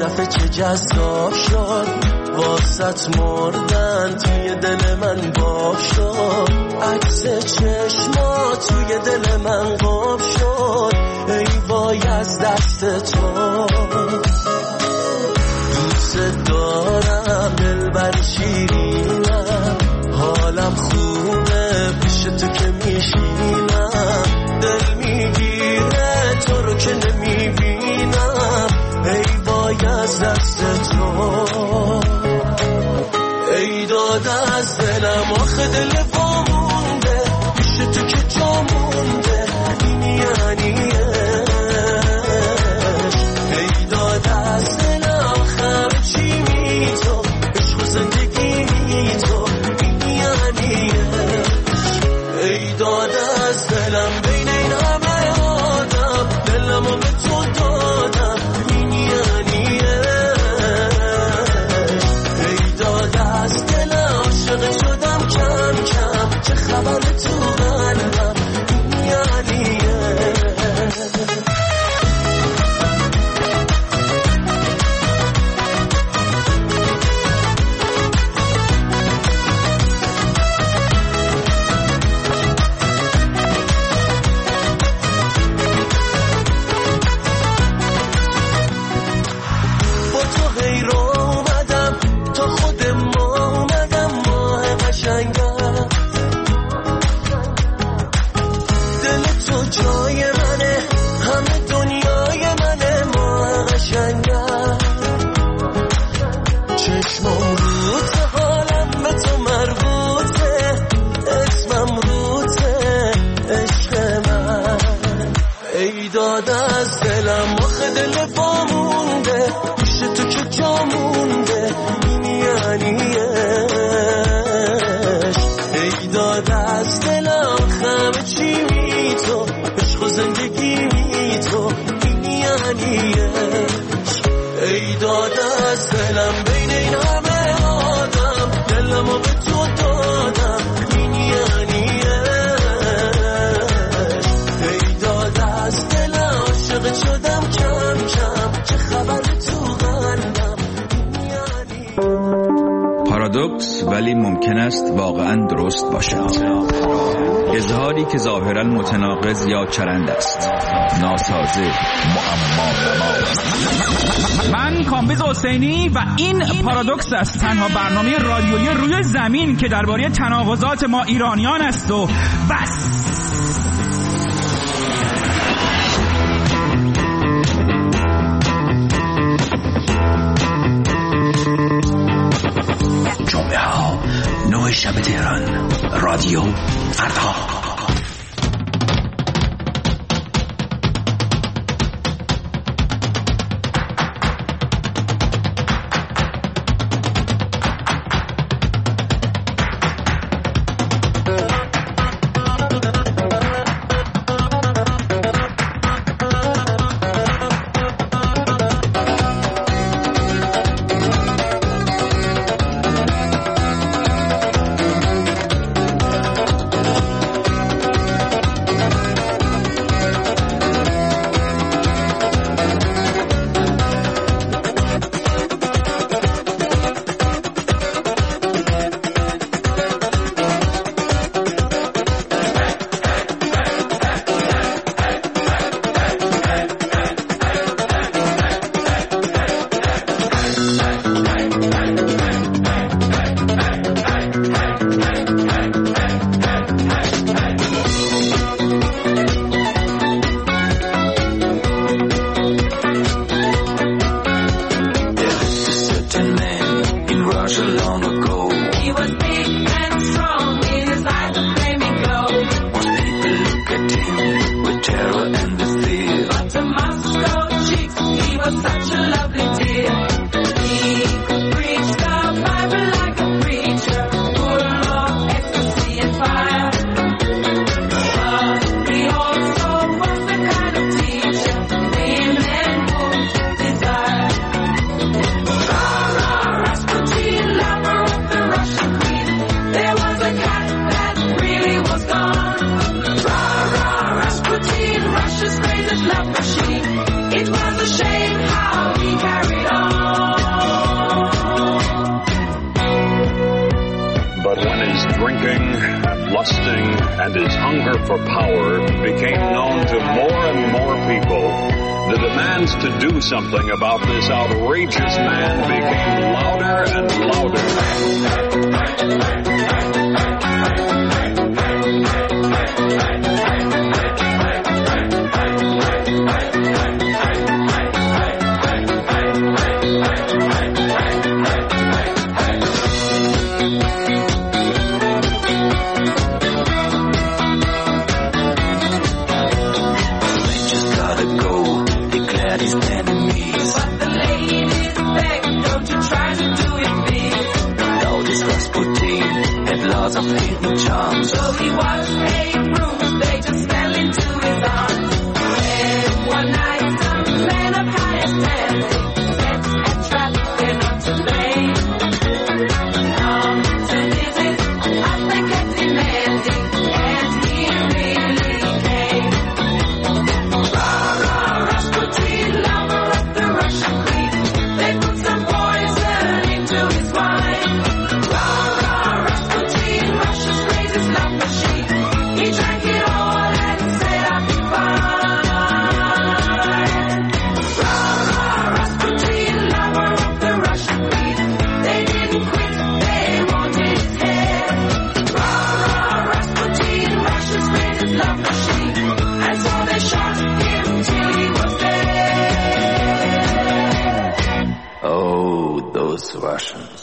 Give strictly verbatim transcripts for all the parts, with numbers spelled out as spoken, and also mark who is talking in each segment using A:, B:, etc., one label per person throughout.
A: دفعه چه جذاب شد واسط مردن توی دل من باب شد عکس چشما توی دل من قاب شد ای وای از دست تو دوست دارم دلبر شیرینم حالم خوبه پیش تو که میشینم دل میگیره تو رو که نمیبینم ای وای از دست تو ای داد از دلم آخه دل وامونده پیش تو که جا مونده این یعنی ای داد از دلم آخه چی می تو عشق و زندگی می تو این یعنی ای داد از دلم بین این همه آدم دلمو به تو دادم این یعنی ای داد از دلم عاشق شدم کم کم چه خبر تو قلبم این یعنی
B: پارادوکس ولی ممکن است واقعا درست باشد. اظهاری که ظاهرا متناقض یا چرند است، ناسازه، معما نما.
C: من کامبیز حسینی و این پارادوکس است، تنها برنامه رادیویی روی زمین که درباره تناقضات ما ایرانیان است و بس.
D: جمعه ها نه شب تهران، رادیو فردا.
E: king, lusting, and his hunger for power became known to more and more people, the demands to do something about this outrageous man became louder and louder.
A: Of hidden charms. So he was a bruise, they just fell into his arms. And one night some men of highest standing set a trap, they're not to blame. Now to visit, up they kept demanding, and he really came. Rah, rah, Rasputin, lover of the Russian queen. They put some poison into his wine. He drank it all and said I'll be fine. Rah, rah, Rasputin, lover of the Russian queen. They didn't quit, they wanted his head. Rah, rah, Rasputin, Russia's greatest love machine. And so they shot him till he was dead.
D: Oh, those Russians.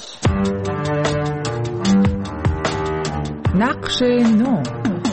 F: نقش نو.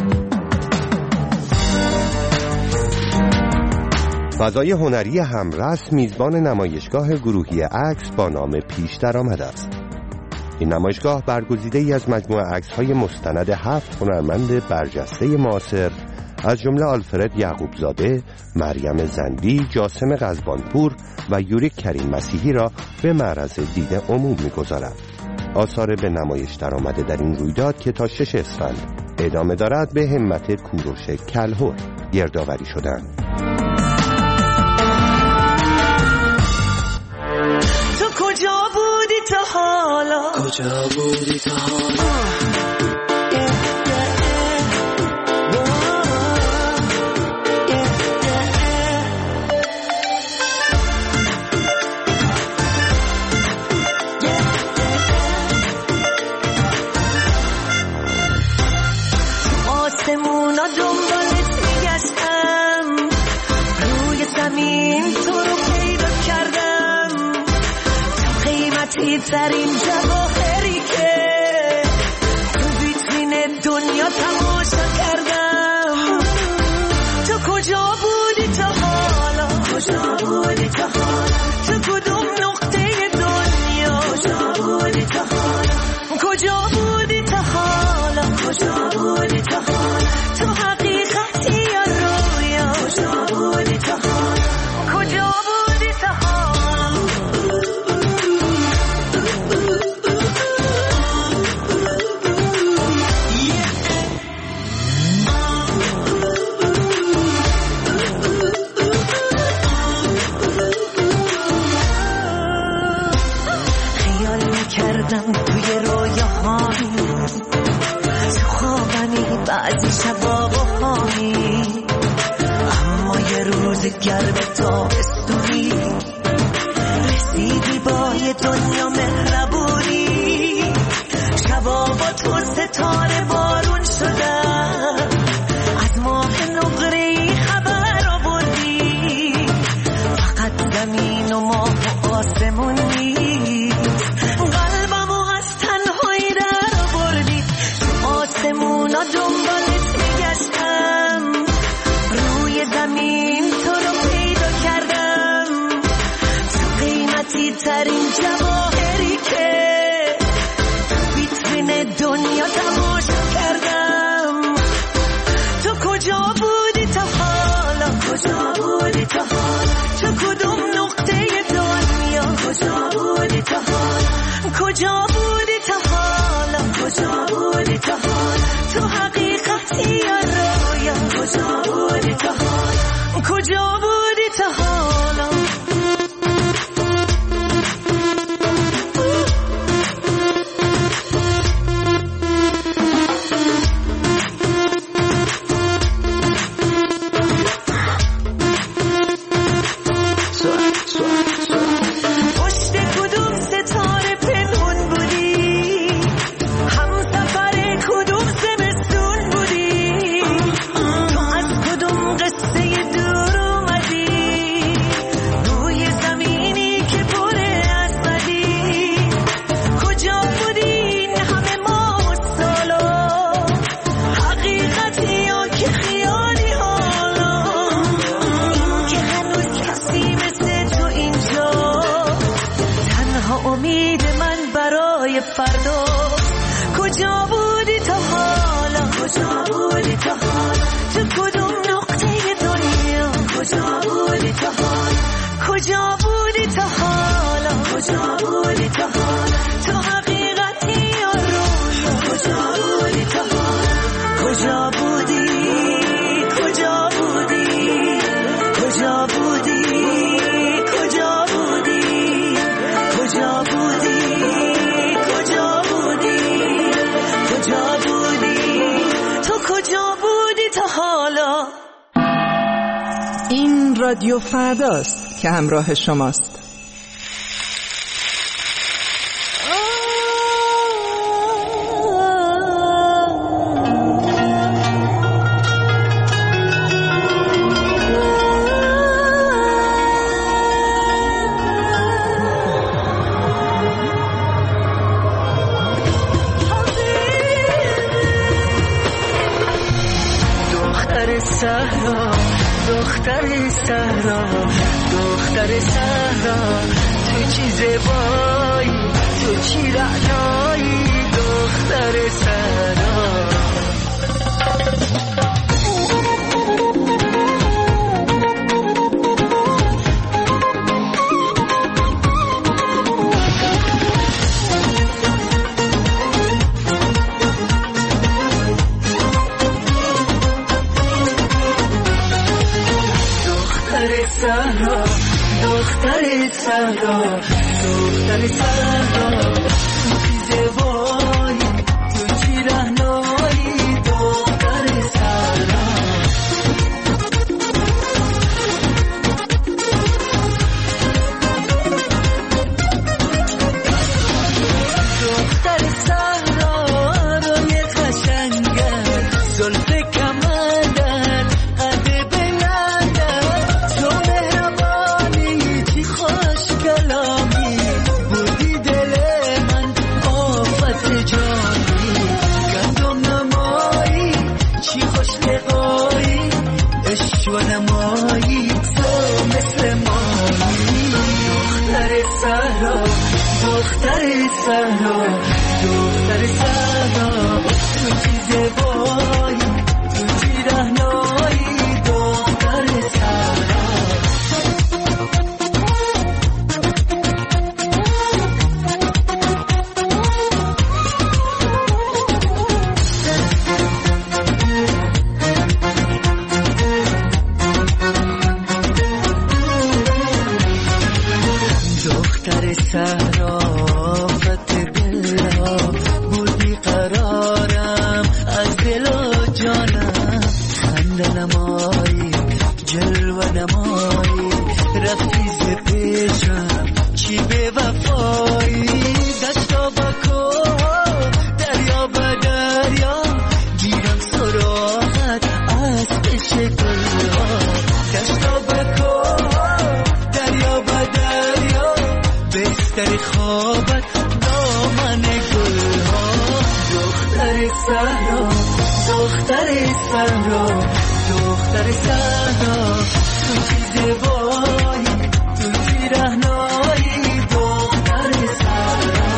G: فضای هنری همرس میزبان نمایشگاه گروهی عکس با نام پیش درآمد است. این نمایشگاه برگزیده ای از مجموعه عکس‌های مستند هفت هنرمند برجسته معاصر از جمله آلفرد یعقوبزاده، مریم زندی، جاسم قزبانپور و یوریک کریم مسیحی را به معرض دید عموم می‌گذارد. آثار به نمایش درآمده در این رویداد که تا شش اسفند ادامه دارد به همت کوروش کلهر گردآوری شدند.
A: تو کجا بودی تا حالا؟
D: کجا بودی تا حالا؟
A: آسمونا دنبالت میگشتم، روی زمین تو رو پیدا کردم، تو قیمتی ترین جواهری که تو ویترین دنیا تماشا کردم. تو کجا بودی تا حالا؟ کجا بودی تا حالا؟ تو کدوم نقطه دنیا؟ کجا بودی تا حالا؟ کجا بودی تا حالا؟ کجا بودی تا حالا؟ تو حقیقتی یا رویا؟ کجا بودی تا حالا؟ کجا بودی تا حالا؟ خیال میکردم توی رویاهایی، تو خوابمی بعضی شبا بهایی، اما یه روز گرم تابستونی رسیدی با یه دنیا مهربونی. شبا با تو ستاره بارون شدن، از ماه نقره‌ای خبر آوردی. فقط زمین و ماه و آسمون نیست، قلبمو از تنهایی در آوردی. تو آسمونا دنبالت میگشتم، روی زمین تو رو پیدا کردم، تو قیمتی ترین جواهری که تو ویترین دنیا تماشا کردم. تو کجا بودی تا حالا؟ کجا بودی تا حالا؟ تو کدوم نقطه دنیا؟ کجا بودی تا حالا؟ کجا بودی تا حالا؟ کجا بودی تا حالا؟ تو حقیقتی یا رویا؟ کجا بودی تا حالا؟ کجا بودی تا حالا؟ امید من برای فردا. کجا بودی تا حالا؟ کجا بودی تا حالا؟ تو کدوم نقطه دنیا؟ کجا بودی تا حالا؟ کجا بودی تا حالا؟ کجا بودی تا حالا؟ تو حقیقتی یا رویا؟ کجا بودی تا حالا؟ کجا بودی؟ کجا بودی؟ کجا بودی؟ کجا بودی؟ کجا بودی؟ کجا بودی؟ کجا بودی؟ تو کجا بودی تا حالا؟
F: این رادیو فرداست که همراه شماست.
A: صحرا دختر صحرا دختر صحرا تو چی زیبایی تو چی رعنایی دختر صحرا صحرا دختر صحرا دختر صحرا تو چی زیبایی تو چی رعنایی دختر صحرا دختر صحرا روی قشنگت زلف کمندت قد بلندت تو مهربانی چی خوش کلامی بودی دل من آفت جانی گندم نمایی چی خوش لقایی عشق و نمایی تو مثل مایی دختر صحرا دختر صحرا دختر صحرا تو چی زیبایی تو چی رعنایی دختر صحرا دختر صحرا فت دلها بودی قرارم از دل و جانم خنده نمایی جلوه نمایی رفتی ز پیشم چی به وفایی دشتا با کوه دریا با دریا گیرم سراغت از پیش گلها دشتا با کوه دریا با دریا بستر خوابت دامن گلها دختر صحرا دختر صحرا دختر صحرا تو چی زیبایی تو چی رعنایی دختر صحرا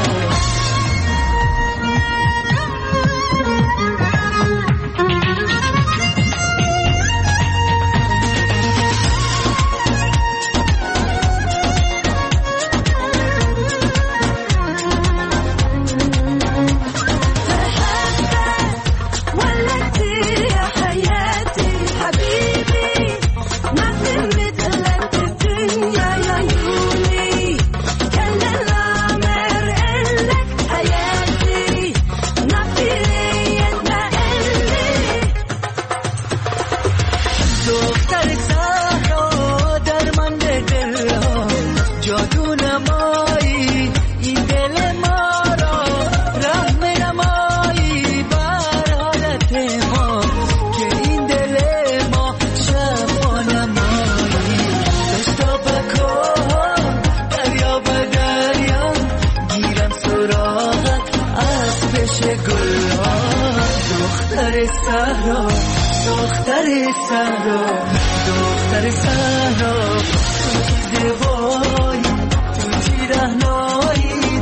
A: دختر صحرا درمند دلها جادو نمایی این دل ما را رحم نمایی بر حالت ما که این دل ما شفا نمایی دشتا بکن دریا به دریا گیرم سراغت از پیش گلها دختر صحرا دختر صحرا دختر صحرا تو چی زیبایی تو چی رعنایی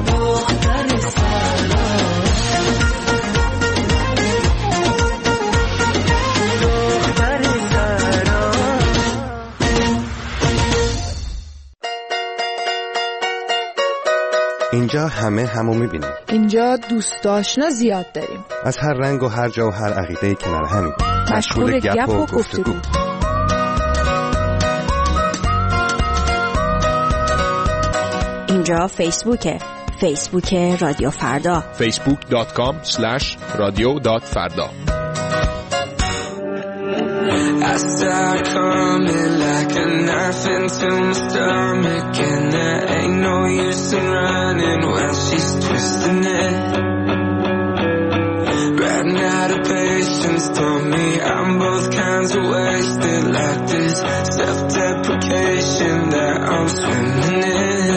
G: اینجا همه همو میبینیم.
F: اینجا دوست آشنا زیاد داریم.
G: از هر رنگ و هر جا و هر عقیده کنار همین.
F: مشغول گپ و گفتگو.
H: اینجا فیسبوکه. فیسبوک رادیو فردا.
I: فیسبوک دات کام اسلش رادیو دات فردا.
A: I start coming like a knife into my stomach, and there ain't no use in running while she's twisting it. Ran out of patience, told me I'm both kinds of wasted, like this self-deprecation that I'm swimming in.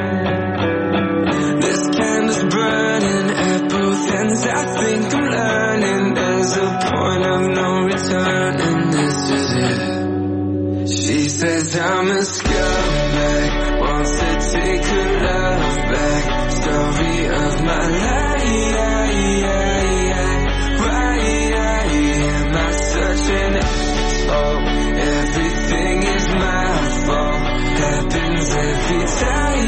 A: This candle's burning at both ends. I think I'm learning there's a point of no return, and this is it. She says I'm a scumbag, wants to take her love back. Story of my life. Why am I such an asshole? Everything is my fault. Happens every time.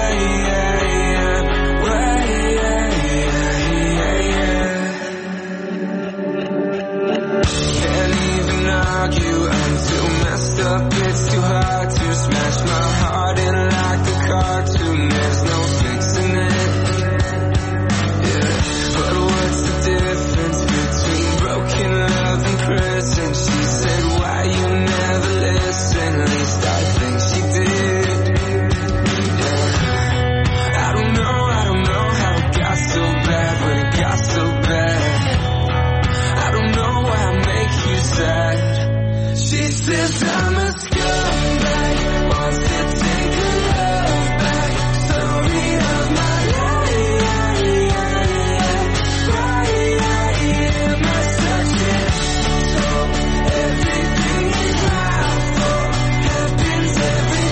A: Can't even argue. I'm too messed up. It's too hard to smash my heart in like a cartoon. There's no fixing it. Yeah, but what's the difference between broken love and prison? She said, why you never listen? At least I think she did. Yeah, I don't know, I don't know how it got so bad, but it got so bad. I don't know why I make you sad. She says I'm a scumbag, wants to take her love back. Story of my life. Why am I such an asshole? Everything is my fault. Happens every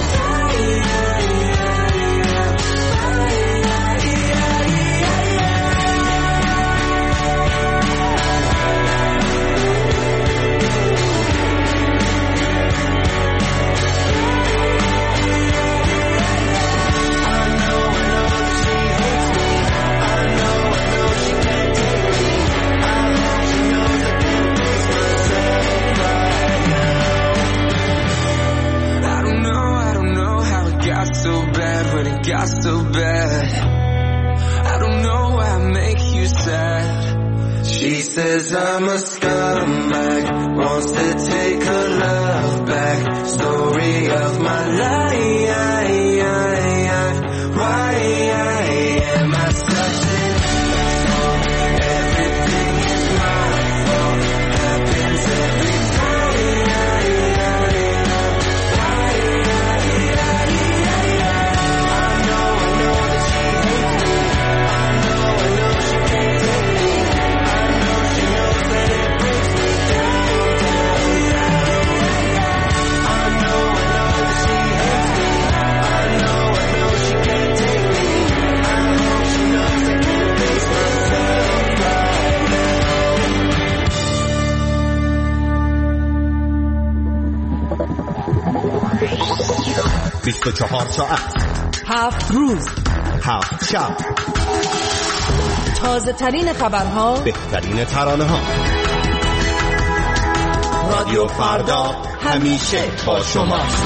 A: got so bad. I don't know why I make you sad. She says I'm a scumbag, wants to take her love back. Story of my life. Why am I such an asshole? Everything is my fault. Happens every
G: بیست و چهار ساعت،
F: هفت روز،
G: هفت شب،
F: تازه ترین خبرها،
G: بهترین ترانه ها. رادیو فردا همیشه با شماست.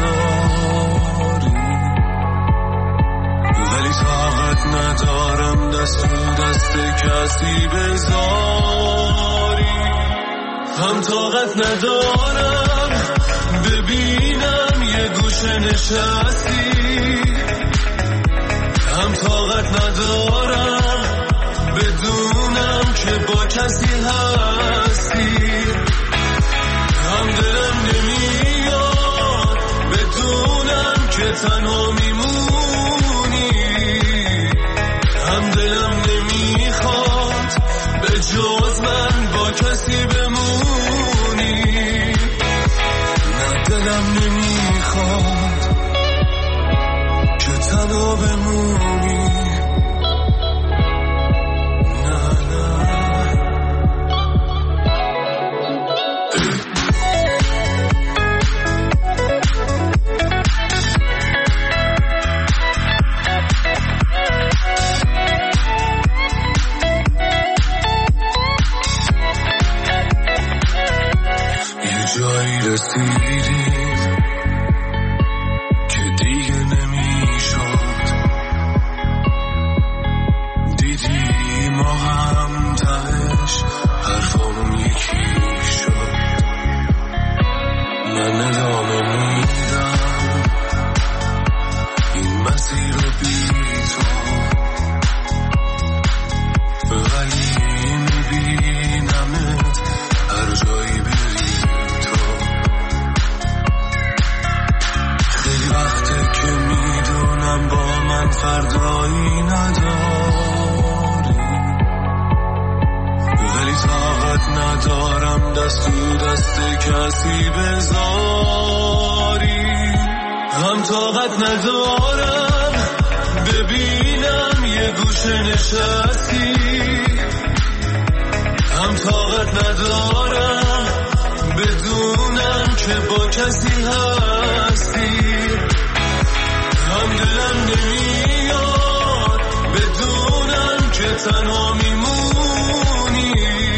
G: ندارم
A: دست تو دست کسی بذاری. هم طاقت ندارم ببینم یه گوشه نشستی، هم طاقت ندارم بدونم که با کسی هستی، هم دلم نمیاد بدونم که تنها میمونی، هم دلم نمیخواد به جز من با کسی بمونی، نه دلم نمیخواد که تنها بمونی. رسیدیم که دیگه نمیشد، دیدی ما هم تهش حرفامون یکی شد. من ادامه میدم این مسیر رو بی تو، ولی میبینمت هر جایی بری. وقتی که میدونم با من فردایی نداری، ولی طاقت ندارم دست تو دست کسی بذاری. هم طاقت ندارم ببینم یه گوشه نشستی، هم طاقت ندارم بدونم که با کسی هستی، هم دلم نمیاد بدونم که تنها میمونی،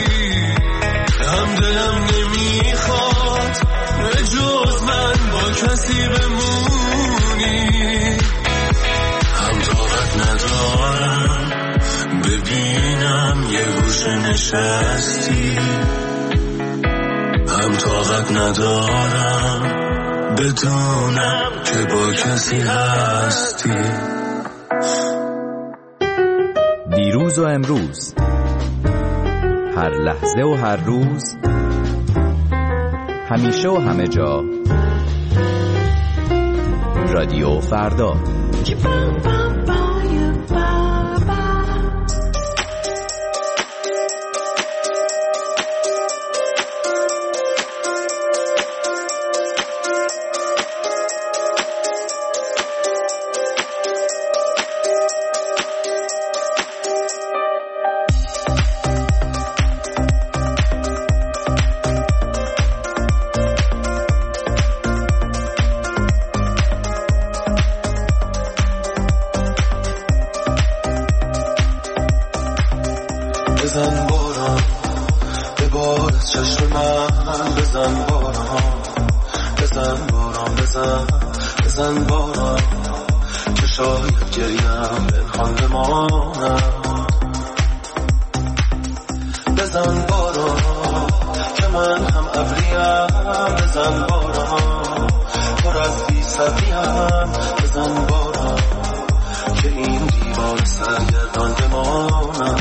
A: هم دلم نمیخواد به جز من با کسی بمونی، هم طاقت ندارم ببینم یه گوشه نشستی، هم طاقت ندارم بدونم که با کسی هستی.
J: دیروز و امروز، هر لحظه و هر روز، همیشه و همه جا، رادیو فردا.
A: بزن باران به بار از چشم من، بزن باران بزن باران بزن بزن باران که شاید گریم پنهان بمانم، بزن باران که من هم ابریم، بزن باران پر از بی صبریم، بزن باران که این دیوار سرگردان بمانم.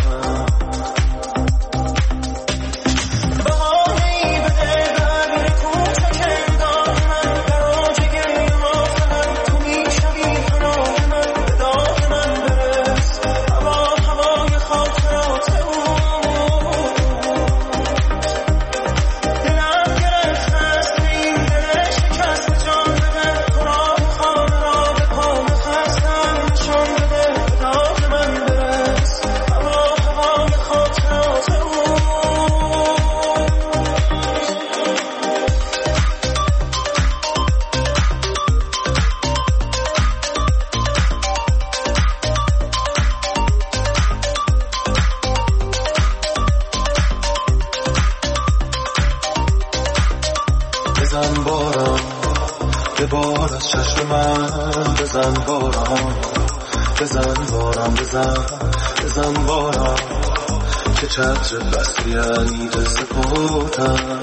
A: بزن باران به بار از چشم من، بزن باران بزن باران بزن بزن بارا که چتر بسیانی به سپردم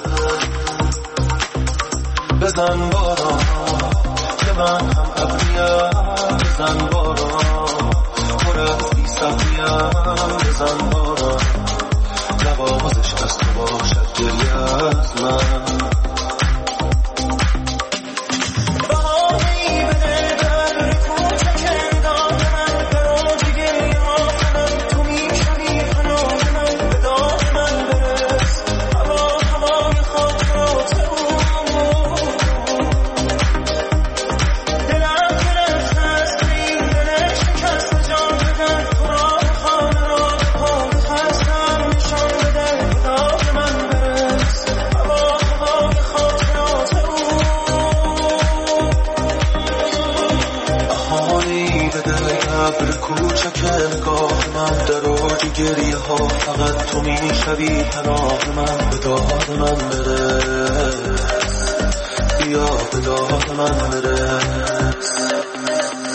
A: بزن بارا که من هم ابریم بزن بارا پرت بی سقیم بزن بارا نوازش از تو باشد گریه از من گریه ها فقط تو میشوی پناه من به داد من برس بیا به داد من برس